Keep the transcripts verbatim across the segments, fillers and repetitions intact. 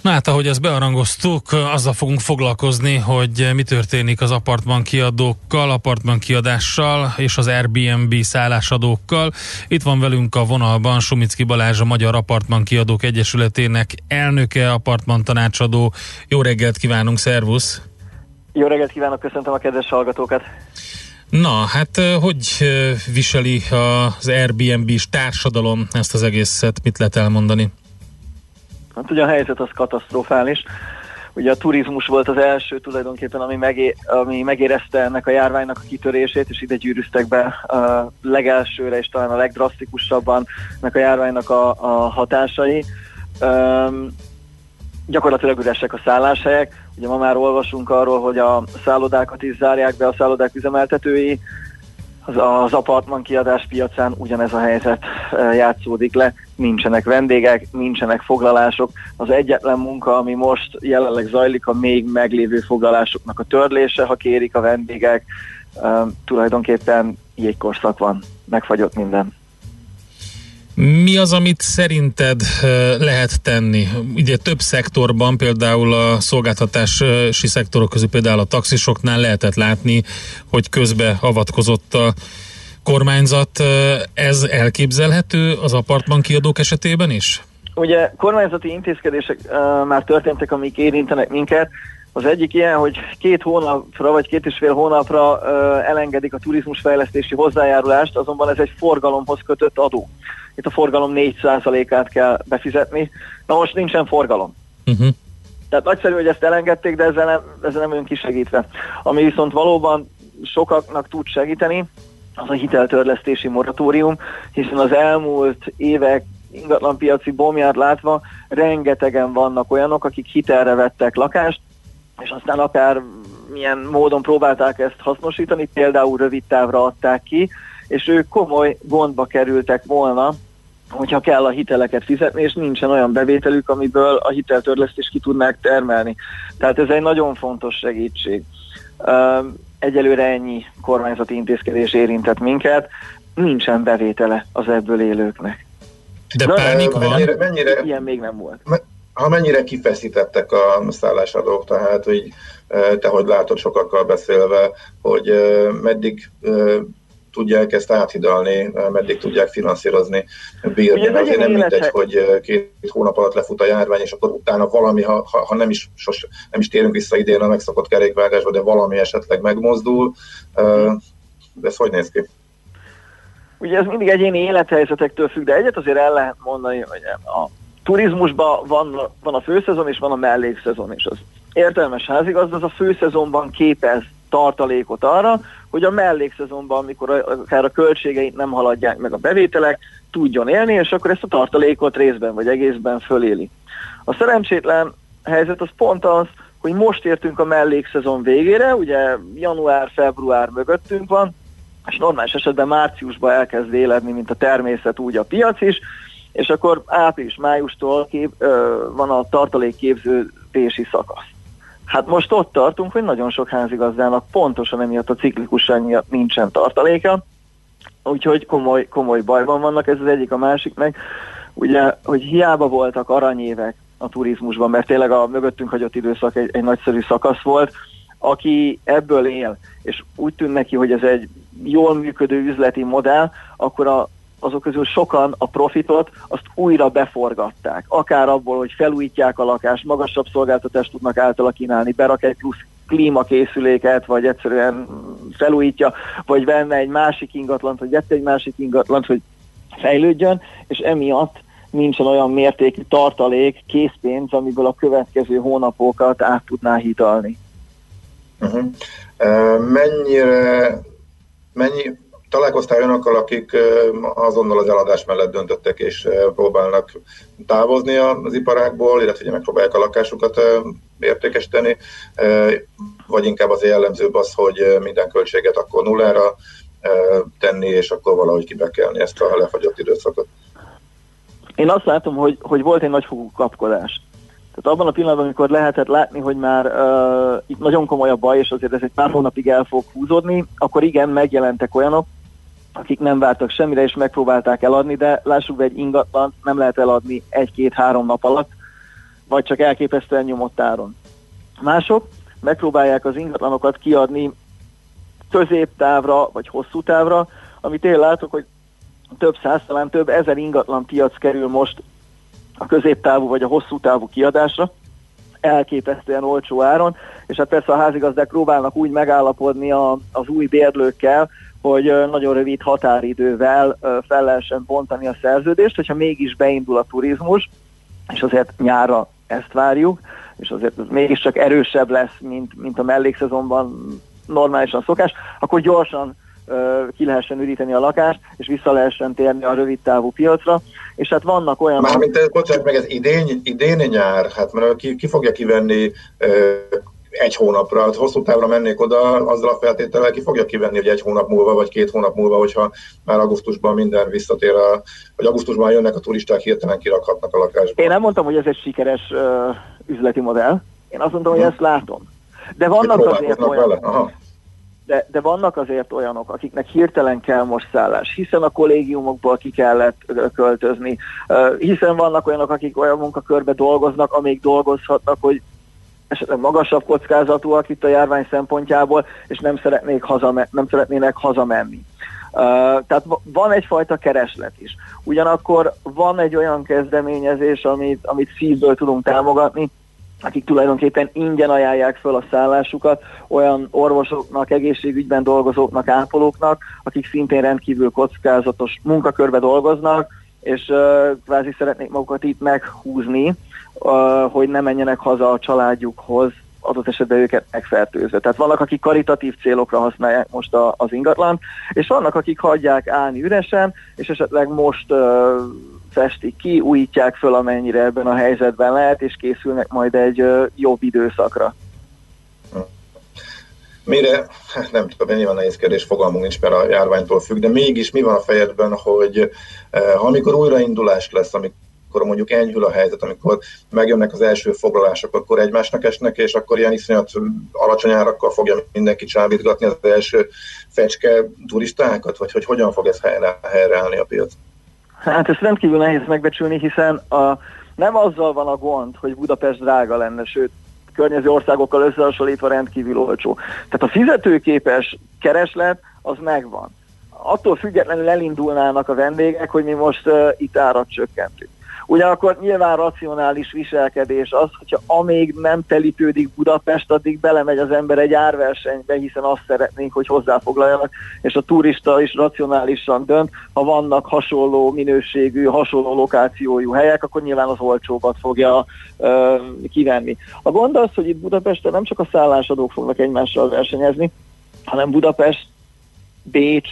Na hát, ahogy ezt bearangoztuk, azzal fogunk foglalkozni, hogy mi történik az apartman kiadókkal, apartman kiadással és az Airbnb szállásadókkal. Itt van velünk a vonalban Sumicki Balázs, a Magyar Apartman Kiadók Egyesületének elnöke, apartman tanácsadó. Jó reggelt kívánunk, szervusz! Jó reggelt kívánok, köszöntöm a kedves hallgatókat! Na, hát hogy viseli az Airbnb-s társadalom ezt az egészet? Mit lehet elmondani? Hát ugye a helyzet az katasztrofális. Ugye a turizmus volt az első tulajdonképpen, ami, megé, ami megérezte ennek a járványnak a kitörését, és ide gyűrűztek be a legelsőre és talán a legdrasztikusabban ennek a járványnak a, a hatásai. Üm, gyakorlatilag üresek a szálláshelyek. Ugye ma már olvasunk arról, hogy a szállodákat is zárják be a szállodák üzemeltetői. Az, az apartman kiadás piacán ugyanez a helyzet játszódik le. Nincsenek vendégek, nincsenek foglalások. Az egyetlen munka, ami most jelenleg zajlik, a még meglévő foglalásoknak a törlése, ha kérik a vendégek. Uh, tulajdonképpen jégkorszak van, megfagyott minden. Mi az, amit szerinted lehet tenni? Ugye több szektorban, például a szolgáltatási szektorok közül, például a taxisoknál lehetett látni, hogy közbe avatkozott a kormányzat. Ez elképzelhető az apartman kiadók esetében is? Ugye kormányzati intézkedések uh, már történtek, amik érintenek minket. Az egyik ilyen, hogy két hónapra vagy két és fél hónapra uh, elengedik a turizmusfejlesztési hozzájárulást, azonban ez egy forgalomhoz kötött adó. Itt a forgalom négy százalékát kell befizetni. Na most nincsen forgalom. Uh-huh. Tehát nagyszerű, hogy ezt elengedték, de ezzel nem, ezzel nem önk kisegítve. Ami viszont valóban sokaknak tud segíteni, az a hiteltörlesztési moratórium, hiszen az elmúlt évek ingatlanpiaci boomját látva rengetegen vannak olyanok, akik hitelre vettek lakást, és aztán akár milyen módon próbálták ezt hasznosítani, például rövid távra adták ki, és ők komoly gondba kerültek volna, hogyha kell a hiteleket fizetni, és nincsen olyan bevételük, amiből a hiteltörlesztést ki tudnák termelni. Tehát ez egy nagyon fontos segítség. Egyelőre ennyi kormányzati intézkedés érintett minket, nincsen bevétele az ebből élőknek. De pánik van? Mennyire, mennyire, ilyen még nem volt. Ha mennyire kifeszítettek a szállásadók, tehát hogy te, hogy látod sokakkal beszélve, hogy meddig tudják ezt áthidalni, meddig tudják finanszírozni, bírni. Azért nem mindegy, hogy két hónap alatt lefut a járvány, és akkor utána valami, ha, ha nem, is, sos, nem is térünk vissza idén a megszokott kerékvágásba, de valami esetleg megmozdul. De ez hogy néz ki? Ugye ez mindig egyéni élethelyzetektől függ, de egyet azért el lehet mondani, hogy a turizmusban van, van a főszezon és van a mellékszezon, és az értelmes házigazda az a főszezonban képez tartalékot arra, hogy a mellékszezonban, amikor akár a költségeit nem haladják meg a bevételek, tudjon élni, és akkor ezt a tartalékot részben vagy egészben föléli. A szerencsétlen helyzet az pont az, hogy most értünk a mellékszezon végére, ugye január-február mögöttünk van, és normális esetben márciusban elkezd éledni, mint a természet, úgy a piac is, és akkor április-májustól kép, ö, van a tartalékképződési szakasz. Hát most ott tartunk, hogy nagyon sok házigazdának pontosan emiatt a ciklikusság miatt nincsen tartaléka, úgyhogy komoly, komoly bajban vannak, ez az egyik, a másik meg, ugye, hogy hiába voltak aranyévek a turizmusban, mert tényleg a mögöttünk hagyott időszak egy, egy nagyszerű szakasz volt, aki ebből él, és úgy tűn neki, hogy ez egy jól működő üzleti modell, akkor a azok közül sokan a profitot azt újra beforgatták. Akár abból, hogy felújítják a lakást, magasabb szolgáltatást tudnak általa kínálni, berak egy plusz klímakészüléket, vagy egyszerűen felújítja, vagy venne egy másik ingatlant, vagy vette egy másik ingatlant, hogy fejlődjön, és emiatt nincsen olyan mértékű tartalék, készpénz, amiből a következő hónapokat át tudná hidalni. Uh-huh. Uh, mennyire, mennyi találkoztál olyanokkal, akik azonnal az eladás mellett döntöttek és próbálnak távozni az iparágból, illetve megpróbálják a lakásukat értékesíteni, vagy inkább az jellemzőbb az, hogy minden költséget akkor nullára tenni, és akkor valahogy kibekelni ezt a lefagyott időszakot? Én azt látom, hogy, hogy volt egy nagyfokú kapkodás. Tehát abban a pillanatban, amikor lehetett látni, hogy már uh, itt nagyon komoly a baj, és azért ez egy pár hónapig el fog húzódni, akkor igen, megjelentek olyanok, akik nem vártak semmire, és megpróbálták eladni, de lássuk be, egy ingatlant nem lehet eladni egy-két-három nap alatt, vagy csak elképesztően nyomott áron. Mások megpróbálják az ingatlanokat kiadni középtávra, vagy hosszú távra, amit én látok, hogy több száz, talán több ezer ingatlan piac kerül most a középtávú vagy a hosszú távú kiadásra, elképesztően olcsó áron, és hát persze a házigazdák próbálnak úgy megállapodni a, az új bérlőkkel, hogy nagyon rövid határidővel fel lehessen bontani a szerződést, hogyha mégis beindul a turizmus, és azért nyárra ezt várjuk, és azért ez mégiscsak erősebb lesz, mint, mint a mellékszezonban normálisan szokás, akkor gyorsan ki lehessen üríteni a lakást, és vissza lehessen térni a rövid távú piacra, és hát vannak olyan... Mármint ez, bocsánat, meg ez idén, idén nyár, hát mert ki, ki fogja kivenni ö, egy hónapra, hát hosszú távra mennék oda, azzal a feltétellel ki fogja kivenni, hogy egy hónap múlva, vagy két hónap múlva, hogyha már augusztusban minden visszatér, a, vagy augusztusban jönnek a turisták, hirtelen kirakhatnak a lakásba. Én nem mondtam, hogy ez egy sikeres uh, üzleti modell, én azt mondtam, hmm. hogy ezt látom. De vannak azért olyanok, de, de vannak azért olyanok, akiknek hirtelen kell most szállás, hiszen a kollégiumokból ki kellett költözni, hiszen vannak olyanok, akik olyan munkakörbe dolgoznak, amíg dolgozhatnak, hogy esetleg magasabb kockázatúak itt a járvány szempontjából, és nem, szeretnék hazame- nem szeretnének hazamenni. Uh, tehát van egyfajta kereslet is. Ugyanakkor van egy olyan kezdeményezés, amit, amit szívből tudunk támogatni, akik tulajdonképpen ingyen ajánlják föl a szállásukat olyan orvosoknak, egészségügyben dolgozóknak, ápolóknak, akik szintén rendkívül kockázatos munkakörbe dolgoznak, és uh, kvázi szeretnék magukat itt meghúzni, uh, hogy ne menjenek haza a családjukhoz, adott esetben őket megfertőzve. Tehát vannak, akik karitatív célokra használják most a, az ingatlant, és vannak, akik hagyják állni üresen, és esetleg most uh, festik ki, újítják föl, amennyire ebben a helyzetben lehet, és készülnek majd egy uh, jobb időszakra. Mire, nem tudom, nyilván nehéz kérdés, fogalmunk nincs, mert a járványtól függ, de mégis mi van a fejedben, hogy eh, amikor újraindulás lesz, amikor mondjuk enyhül a helyzet, amikor megjönnek az első foglalások, akkor egymásnak esnek, és akkor ilyen iszonyat alacsony árakkal fogja mindenki csábítgatni az első fecske turistákat, vagy hogy hogyan fog ez helyre, helyreállni a piac? Hát ezt rendkívül nehéz megbecsülni, hiszen a, nem azzal van a gond, hogy Budapest drága lenne, sőt, környező országokkal összehasonlítva rendkívül olcsó. Tehát a fizetőképes kereslet az megvan. Attól függetlenül elindulnának a vendégek, hogy mi most uh, itt árat csökkentünk. Ugyanakkor nyilván racionális viselkedés az, hogyha amíg nem telítődik Budapest, addig belemegy az ember egy árversenybe, hiszen azt szeretnénk, hogy hozzáfoglaljanak, és a turista is racionálisan dönt. Ha vannak hasonló minőségű, hasonló lokációjú helyek, akkor nyilván az olcsóbbat fogja uh, kivenni. A gond az, hogy itt Budapesten nem csak a szállásadók fognak egymással versenyezni, hanem Budapest, Bécs,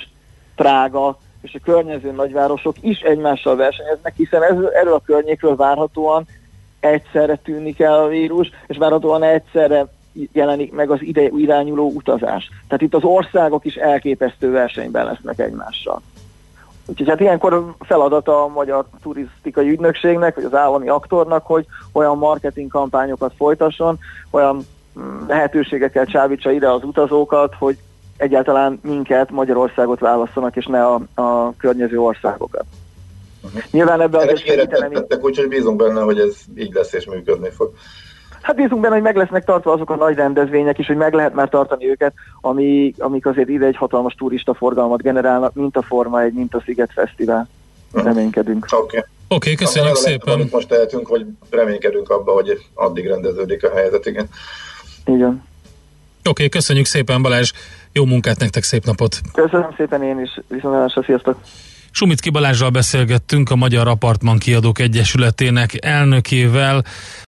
Prága és a környező nagyvárosok is egymással versenyeznek, hiszen ez, erről a környékről várhatóan egyszerre tűnik el a vírus, és várhatóan egyszerre jelenik meg az ide irányuló utazás. Tehát itt az országok is elképesztő versenyben lesznek egymással. Úgyhogy hát ilyenkor feladata a Magyar Turisztikai Ügynökségnek, vagy az állami aktornak, hogy olyan marketing kampányokat folytasson, olyan lehetőségekkel csábítsa ide az utazókat, hogy egyáltalán minket, Magyarországot válasszanak, és ne a, a környező országokat. Uh-huh. Nyilván ebben azért segíteni... Úgyhogy bízunk benne, hogy ez így lesz és működni fog. Hát bízunk benne, hogy meg lesznek tartva azok a nagy rendezvények is, hogy meg lehet már tartani őket, ami, amik azért ide egy hatalmas turista forgalmat generálnak, mint a Forma egy, mint a Sziget Fesztivál. Uh-huh. Reménykedünk. Oké. Okay. Oké, okay, köszönjük Aztán szépen. Amit most tehetünk, hogy reménykedünk abba, hogy addig rendeződik a helyzet, igen. Igen. Oké, okay, köszönjük szépen, Balázs. Jó munkát nektek, szép napot! Köszönöm szépen én is, viszontlátásra, sziasztok! Sumitki Balázsral beszélgettünk, a Magyar Apartman Kiadók Egyesületének elnökével.